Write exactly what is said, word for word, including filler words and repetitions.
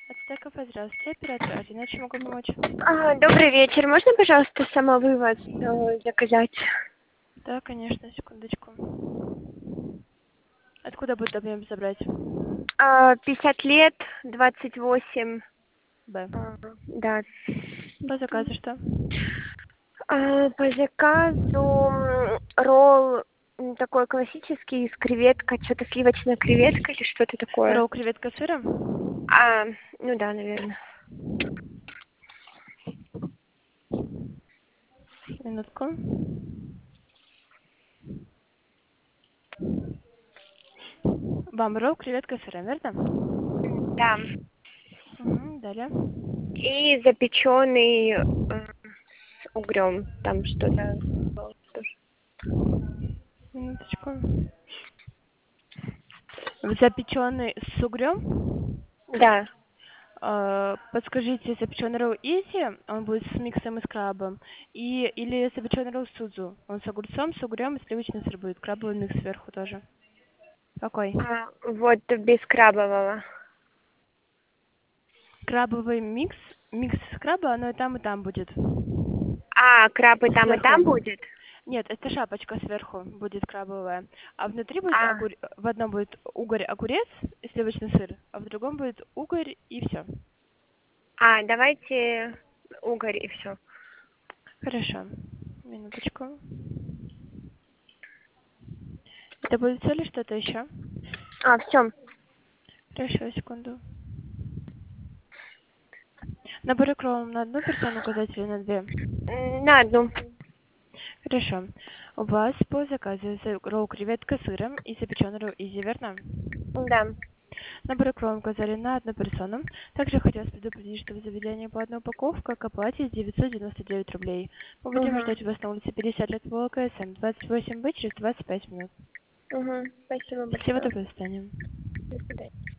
Ацтека, здравствуйте, оператор один, чем могу помочь? А, добрый вечер. Можно, пожалуйста, самовывоз э, заказать? Да, конечно, секундочку. Откуда будет объем забрать? А, пятьдесят лет, двадцать восемь. Б. А, да. По заказу что? А, по заказу м, ролл м, такой классический с креветкой, что-то сливочная креветка или что-то такое. Ролл креветка с сыром? А, ну да, наверное. Минутку. Вам ролл креветка с сыром, верно? Да. Угу, далее. И запеченный э, с угрем. Там что-то было тоже. Минуточку. Запеченный с угрем? Да. Э, Подскажите, запеченный ролл изи, он будет с миксом и с крабом, и, или запеченный ролл сузу, он с огурцом, с угрем и сливочный сыр будет, крабовый микс сверху тоже. Какой? А, вот без крабового. Крабовый микс, микс с краба, оно и там, и там будет. А, краб и там, и Сверху. там будет? Нет, это шапочка сверху будет крабовая, а внутри будет А, огур... в одном будет угорь, огурец и сливочный сыр, а в другом будет угорь и все. а, давайте угорь и все. Хорошо. Минуточку. Это будет все или что-то еще? А, все. Хорошо, секунду. Набор икром на одну персону указать или на две? На одну. Хорошо. У вас по заказу за- ролл креветка с сыром и запеченный ролл изи, верно? Да. Набор икром указали на одну персону. Также хочу вас предупредить, что в заведении по одной упаковке к оплате девятьсот девяносто девять рублей. Мы будем Угу. ждать вас на улице пятьдесят лет по КСМ, двадцать восемь Б через двадцать пять минут. Угу. Спасибо Всего большое. доброго, до свидания. До свидания.